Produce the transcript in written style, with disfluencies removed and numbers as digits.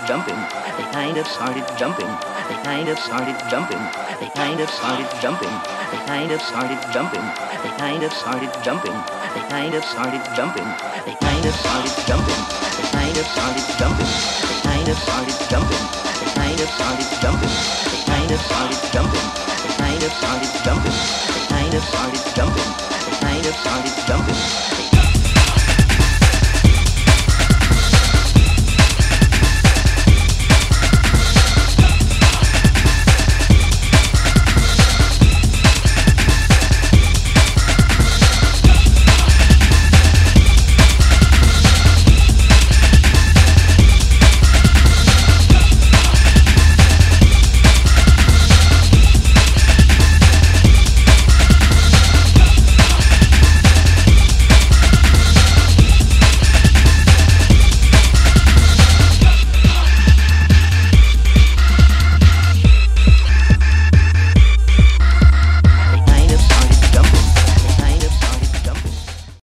jumping. They kind of started jumping. They kind of started jumping. They kind of started jumping. They kind of started jumping. They kind of started jumping. They kind of started jumping. They kind of started jumping. They kind of started jumping. They kind of started jumping. They kind of started jumping.